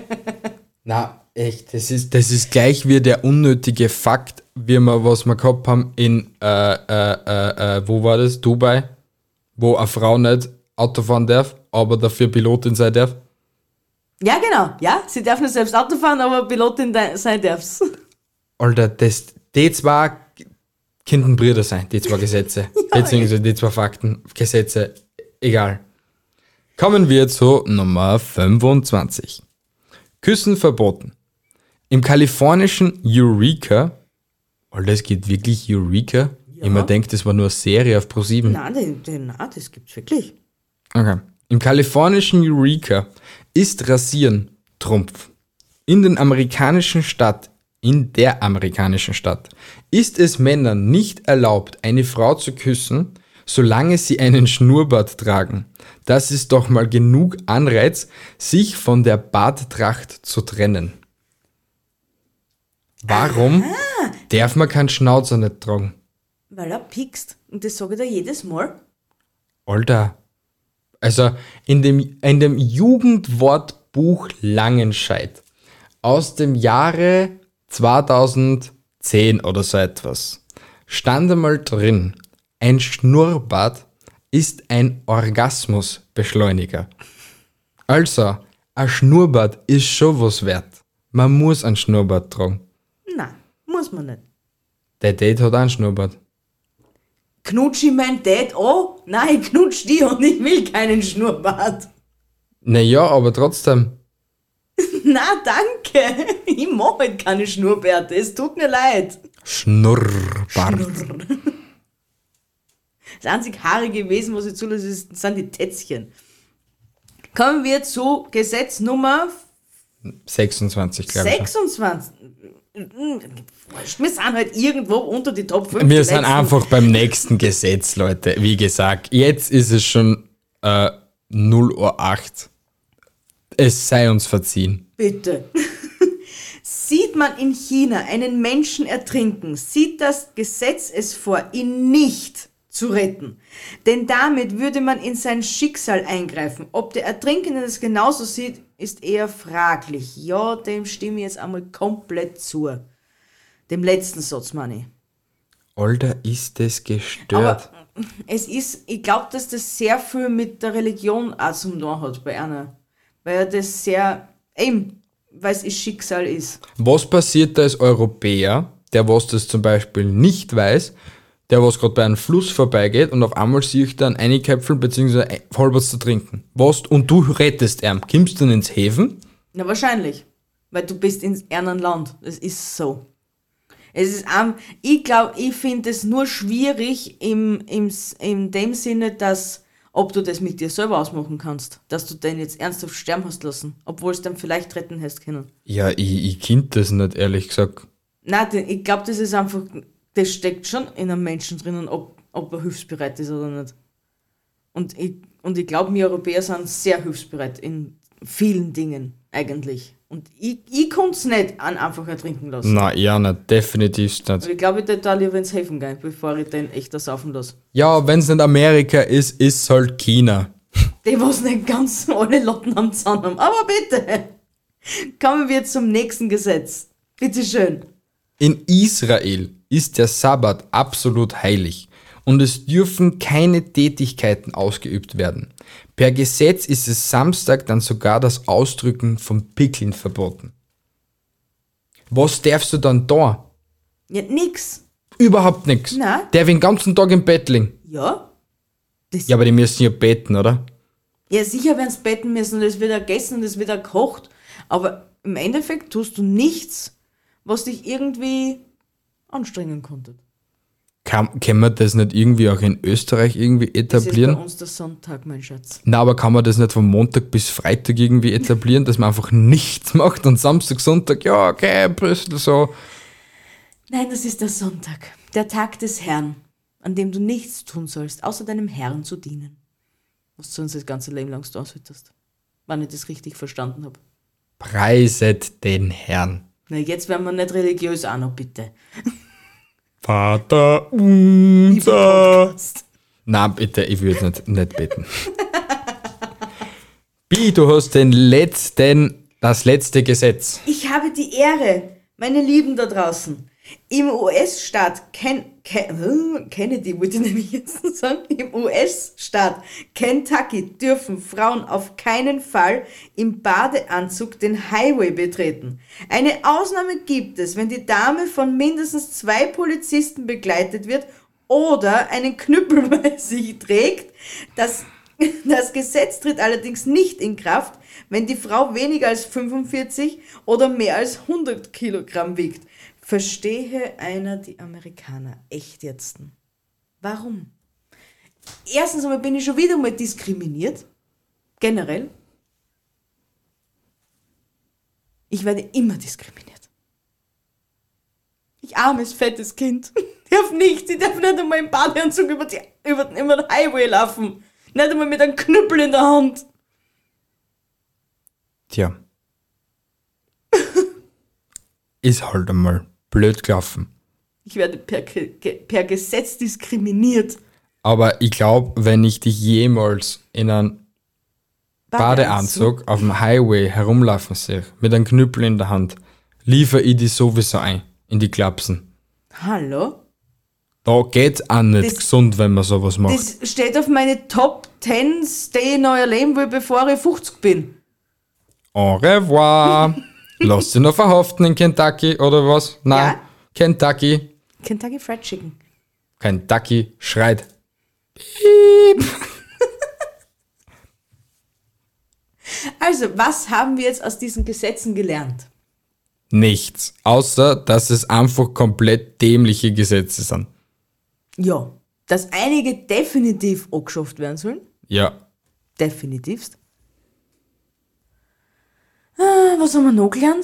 Na, echt, das ist, das ist gleich wie der unnötige Fakt, wie wir, was wir gehabt haben in, äh, äh, äh, äh, wo war das? Dubai, wo eine Frau nicht Auto fahren darf, aber dafür Pilotin sein darf. Ja, genau. Ja, sie darf nicht selbst Auto fahren, aber Pilotin de- sein darf's. Alter, das, die zwei könnten Brüder sein, die zwei Gesetze. Beziehungsweise die zwei Fakten, Gesetze, egal. Kommen wir zu Nummer fünfundzwanzig. Küssen verboten. Im kalifornischen Eureka, Alter, es geht wirklich Eureka? Ja. Ich mir denke, das war nur eine Serie auf ProSieben. Nein, den, den, nein, das gibt's wirklich. Okay. Im kalifornischen Eureka ist Rasieren Trumpf. In den amerikanischen Stadt, in der amerikanischen Stadt, ist es Männern nicht erlaubt, eine Frau zu küssen, solange sie einen Schnurrbart tragen. Das ist doch mal genug Anreiz, sich von der Barttracht zu trennen. Warum darf man keinen Schnauzer nicht tragen? Weil er piekst. Und das sage ich dir jedes Mal. Alter, also in dem, in dem Jugendwortbuch Langenscheidt aus dem Jahre zweitausendzehn oder so etwas stand einmal drin, ein Schnurrbart ist ein Orgasmusbeschleuniger. Also, ein Schnurrbart ist schon was wert. Man muss einen Schnurrbart tragen. Nein, muss man nicht. Der Date hat auch einen Schnurrbart. Knutsch ich mein Dad an? Nein, ich knutsch die und ich will keinen Schnurrbart. Naja, aber trotzdem. Na, danke. Ich mache halt keine Schnurrbärte. Es tut mir leid. Schnurrbart. Das einzig Haarige gewesen, was ich zulasse, ist- sind die Tätzchen. Kommen wir zu Gesetz Nummer sechsundzwanzig, glaube ich. sechsundzwanzig. Wir sind halt irgendwo unter die Top fünf. Wir die sind letzten. einfach beim nächsten Gesetz, Leute. Wie gesagt, jetzt ist es schon äh, null Uhr acht. Es sei uns verziehen. Bitte. Sieht man in China einen Menschen ertrinken, sieht das Gesetz es vor, ihn nicht zu retten. Denn damit würde man in sein Schicksal eingreifen. Ob der Ertrinkende das genauso sieht, ist eher fraglich. Ja, dem stimme ich jetzt einmal komplett zu. Dem letzten Satz, meine ich. Alter, ist das gestört. Aber es ist, ich glaube, dass das sehr viel mit der Religion auch zum tun hat bei einer. Weil er das sehr, eben, weil es ihr Schicksal ist. Was passiert da als Europäer, der was das zum Beispiel nicht weiß, der was gerade bei einem Fluss vorbeigeht und auf einmal sehe ich dann eine Köpfel bzw. halb was zu trinken. Was? Und du rettest ihn. Kommst du dann ins Häfen? Na, wahrscheinlich. Weil du bist in einem Land. Das ist so. Es ist am, ich glaube, ich finde es nur schwierig im, im, in dem Sinne, dass, ob du das mit dir selber ausmachen kannst, dass du den jetzt ernsthaft sterben hast lassen, obwohl es dann vielleicht retten hast können. Ja, ich, ich kind das nicht, ehrlich gesagt. Nein, den- ich glaube, das ist einfach, das steckt schon in einem Menschen drinnen, ob, ob er hilfsbereit ist oder nicht. Und ich, und ich glaube, wir Europäer sind sehr hilfsbereit in vielen Dingen, eigentlich. Und ich, ich konnte es nicht an einfach ertrinken lassen. Na, ja, nicht, definitiv nicht. Also ich glaube, ich würde da lieber ins Häfen gehen, bevor ich den echt saufen lasse. Ja, wenn es nicht Amerika ist, ist es halt China. Die, was nicht ganz alle Lotten am Zaun haben. Aber bitte! Kommen wir zum nächsten Gesetz. Bitte schön. In Israel ist der Sabbat absolut heilig und es dürfen keine Tätigkeiten ausgeübt werden. Per Gesetz ist es Samstag dann sogar das Ausdrücken von Pickeln verboten. Was darfst du dann da? Ja, nix. Überhaupt nichts. Nein. Der den ganzen Tag im Bett liegen. Ja. Das Ja, aber die müssen ja beten, oder? Ja, sicher werden sie betten müssen und es wird auch gegessen und es wird auch gekocht. Aber im Endeffekt tust du nichts, was dich irgendwie anstrengen konnte. Kann, kann man das nicht irgendwie auch in Österreich irgendwie Das ist etablieren? bei uns der Sonntag, mein Schatz. Na, aber kann man das nicht von Montag bis Freitag irgendwie etablieren, dass man einfach nichts macht und Samstag, Sonntag, ja, okay, Brüssel so. Nein, das ist der Sonntag, der Tag des Herrn, an dem du nichts tun sollst, außer deinem Herrn zu dienen. Was du sonst das ganze Leben lang tun solltest. Wenn ich das richtig verstanden habe. Preiset den Herrn. Na, jetzt werden wir nicht religiös auch noch, bitte. Vater Lieber unser. Podcast. Na, bitte, ich würde nicht, nicht beten. Bi, du hast den letzten, das letzte Gesetz. Ich habe die Ehre, meine Lieben da draußen. Im U S-Staat Ken, Ken, Kennedy, wollte ich nämlich jetzt sagen, im U S-Staat Kentucky dürfen Frauen auf keinen Fall im Badeanzug den Highway betreten. Eine Ausnahme gibt es, wenn die Dame von mindestens zwei Polizisten begleitet wird oder einen Knüppel bei sich trägt. Das, das Gesetz tritt allerdings nicht in Kraft, wenn die Frau weniger als fünfundvierzig oder mehr als hundert Kilogramm wiegt. Verstehe einer die Amerikaner echt jetzt? Warum? Erstens einmal bin ich schon wieder mal diskriminiert. Generell. Ich werde immer diskriminiert. Ich armes, fettes Kind. Ich darf nichts. Ich darf nicht einmal im Badeanzug über, die, über, über den Highway laufen. Nicht einmal mit einem Knüppel in der Hand. Tja. Ist halt einmal blöd gelaufen. Ich werde per, Ge- per Gesetz diskriminiert. Aber ich glaube, wenn ich dich jemals in einem Badeanzug auf dem Highway herumlaufen sehe, mit einem Knüppel in der Hand, liefere ich dich sowieso ein in die Klapsen. Hallo? Da geht's auch nicht Das- gesund, wenn man sowas macht. Das steht auf meine Top zehn Stay in euer Leben will, bevor ich fünfzig bin. Au revoir. Lass dich noch verhaften in Kentucky oder was? Nein, Ja. Kentucky. Kentucky Fried Chicken. Kentucky schreit. Also, was haben wir jetzt aus diesen Gesetzen gelernt? Nichts. Außer, dass es einfach komplett dämliche Gesetze sind. Ja, dass einige definitiv angeschafft werden sollen. Ja. Definitivst. Ah, was haben wir noch gelernt?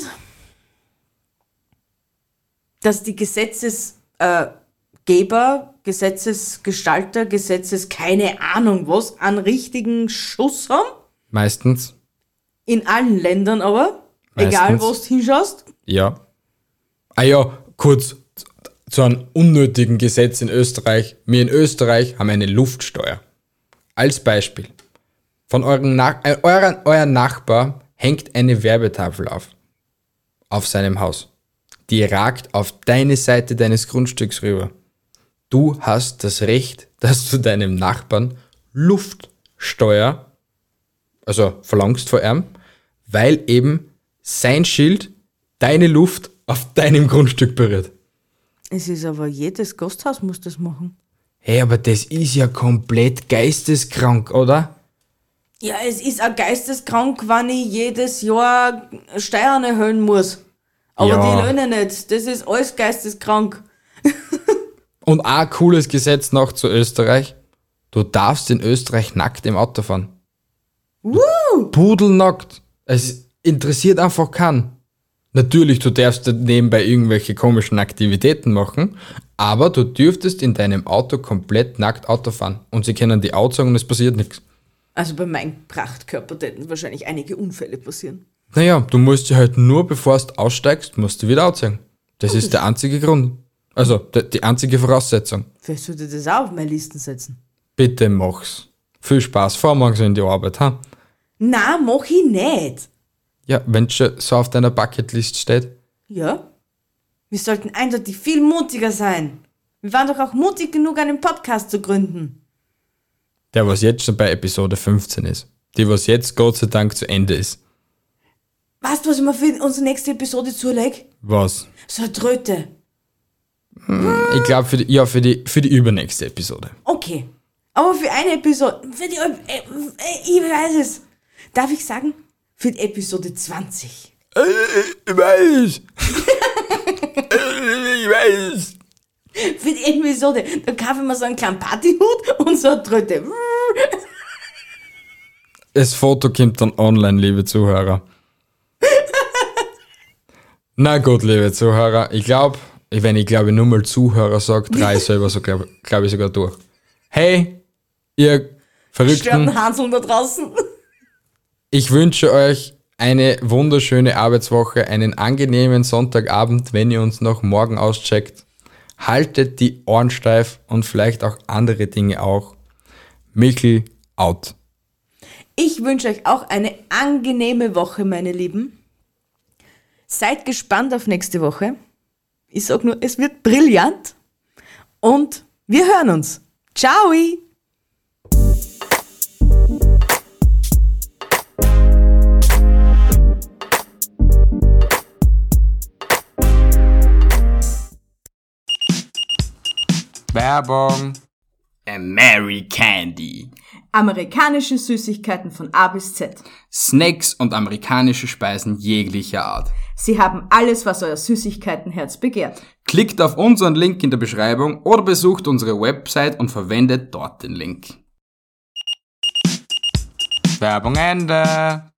Dass die Gesetzesgeber, äh, Gesetzesgestalter, Gesetzes, keine Ahnung was, einen richtigen Schuss haben. Meistens. In allen Ländern aber. Meistens. Egal, wo du hinschaust. Ja. Ah ja, kurz zu einem unnötigen Gesetz in Österreich. Wir in Österreich haben eine Luftsteuer. Als Beispiel. Von euren Nach äh, euren, euer Nachbar hängt eine Werbetafel auf. Auf seinem Haus. Die ragt auf deine Seite deines Grundstücks rüber. Du hast das Recht, dass du deinem Nachbarn Luftsteuer, also verlangst vor ihm, weil eben sein Schild deine Luft auf deinem Grundstück berührt. Es ist aber jedes Gasthaus muss das machen. Hey, aber das ist ja komplett geisteskrank, oder? Ja, es ist auch geisteskrank, wenn ich jedes Jahr Steuern erhöhen muss. Aber Ja. die Löhne nicht. Das ist alles geisteskrank. Und auch ein cooles Gesetz noch zu Österreich. Du darfst in Österreich nackt im Auto fahren. Woo! Pudelnackt. Es interessiert einfach keinen. Natürlich, du darfst nebenbei irgendwelche komischen Aktivitäten machen, aber du dürftest in deinem Auto komplett nackt Auto fahren. Und sie können die Out sagen und es passiert nichts. Also bei meinem Prachtkörper hätten wahrscheinlich einige Unfälle passieren. Naja, du musst ja halt nur, bevor du aussteigst, musst du wieder Out sagen. Das ist der einzige Grund. Also, die, die einzige Voraussetzung. Vielleicht sollte ich das auch auf meine Listen setzen. Bitte mach's. Viel Spaß, fahr morgen so in die Arbeit, ha? Na, mach ich nicht. Ja, wenn schon so auf deiner Bucketlist steht. Ja? Wir sollten eindeutig viel mutiger sein. Wir waren doch auch mutig genug, einen Podcast zu gründen. Der, was jetzt schon bei Episode fünfzehn ist. Die, was jetzt Gott sei Dank zu Ende ist. Weißt du, was ich mir für unsere nächste Episode zulege? Was? So eine Tröte. Ich glaube, für die, ja, für die, für die übernächste Episode. Okay. Aber für eine Episode, für die, äh, ich weiß es. Darf ich sagen? Für die Episode zwanzig. Äh, ich weiß. Ich weiß. Für die Episode, da kaufe ich mir so einen kleinen Partyhut und so eine Tröte. Das Foto kommt dann online, liebe Zuhörer. Na gut, liebe Zuhörer, ich glaube, wenn ich glaube nur mal Zuhörer sage, drei selber so glaube glaub ich sogar durch. Hey, ihr Verrückten, Störten Hanseln da draußen. ich wünsche euch eine wunderschöne Arbeitswoche, einen angenehmen Sonntagabend, wenn ihr uns noch morgen auscheckt. Haltet die Ohren steif und vielleicht auch andere Dinge auch. Michel out. Ich wünsche euch auch eine angenehme Woche, meine Lieben. Seid gespannt auf nächste Woche. Ich sag nur, es wird brillant. Und wir hören uns. Ciao! Werbung. Mary Candy. Amerikanische Süßigkeiten von A bis Z. Snacks und amerikanische Speisen jeglicher Art. Sie haben alles, was euer Süßigkeitenherz begehrt. Klickt auf unseren Link in der Beschreibung oder besucht unsere Website und verwendet dort den Link. Werbung Ende.